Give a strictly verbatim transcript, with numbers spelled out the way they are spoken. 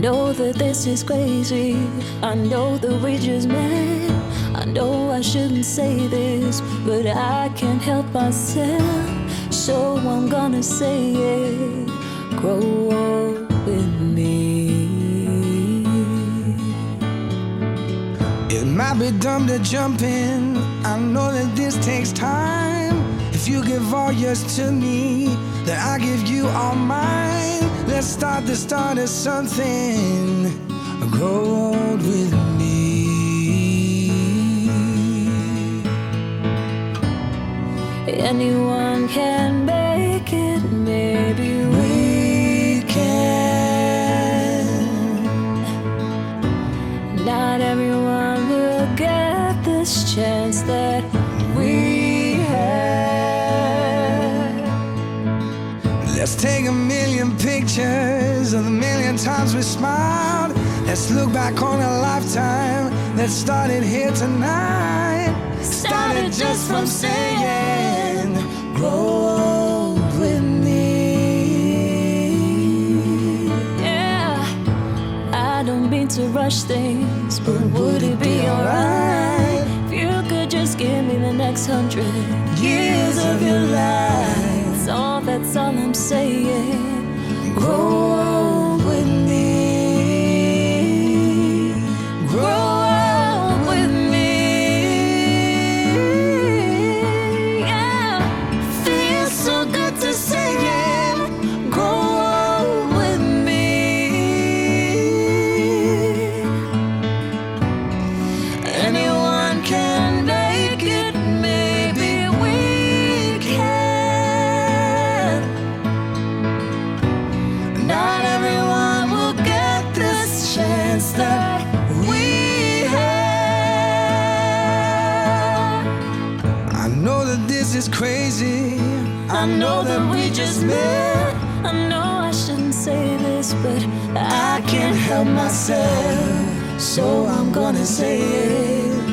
know that this is crazy. I know that we just met. I know I shouldn't say this, but I can't help myself. So I'm gonna say it. Grow old with me. It might be dumb to jump in. I know that this takes time. If you give all yours to me, then I give you all mine. Let's start the start of something. Grow old with me. Anyone can make it, maybe we can. Not everyone will get this chance that we had. Let's take a million pictures of the million times we smiled. Let's look back on a lifetime that started here tonight. Started just from saying, grow old with me. Yeah, I don't mean to rush things, but would it be alright if you could just give me the next hundred years of your life? That's all, that's all I'm saying. Grow old with me. That we have. I know that this is crazy. I know that we just met. I know I shouldn't say this, but I can't help myself. So I'm gonna say it.